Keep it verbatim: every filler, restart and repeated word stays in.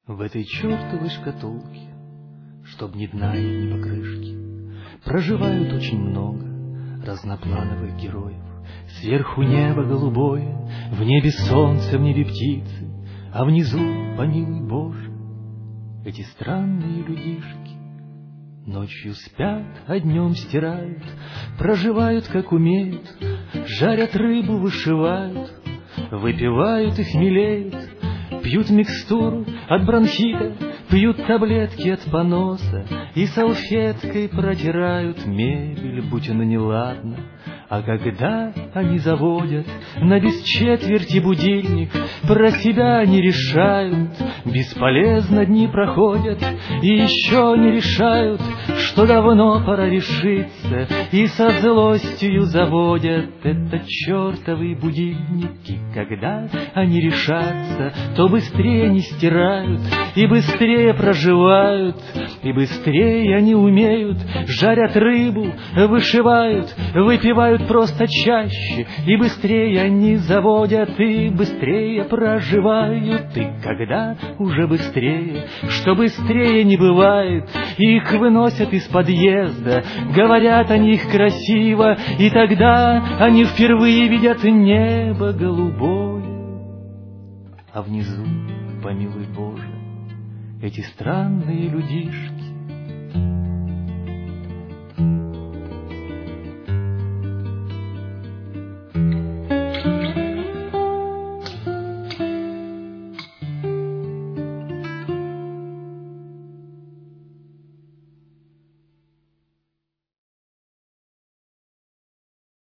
В этой чертовой шкатулке, чтоб ни дна и ни покрышки, проживают очень много разноплановых героев. Сверху небо голубое, в небе солнце, в небе птицы, а внизу, помилуй Боже, эти странные людишки. Ночью спят, а днем стирают, проживают, как умеют, жарят рыбу, вышивают, выпивают и хмелеют, пьют микстуру от бронхита, пьют таблетки от поноса и салфеткой протирают мебель, будь она неладна. А когда они заводят на без четверти будильник, про себя они решают, бесполезно дни проходят, и еще не решают, что давно пора решиться, и со злостью заводят этот чертовый будильник. И когда они решатся, то быстрее не стирают, и быстрее проживают, и быстрее они умеют, жарят рыбу, вышивают, выпивают просто чаще, и быстрее они заводят, и быстрее проживают. И когда уже быстрее, что быстрее не бывает, их выносят из подъезда, говорят о них красиво, и тогда они впервые видят небо голубое. А внизу, помилуй Боже, эти странные людишки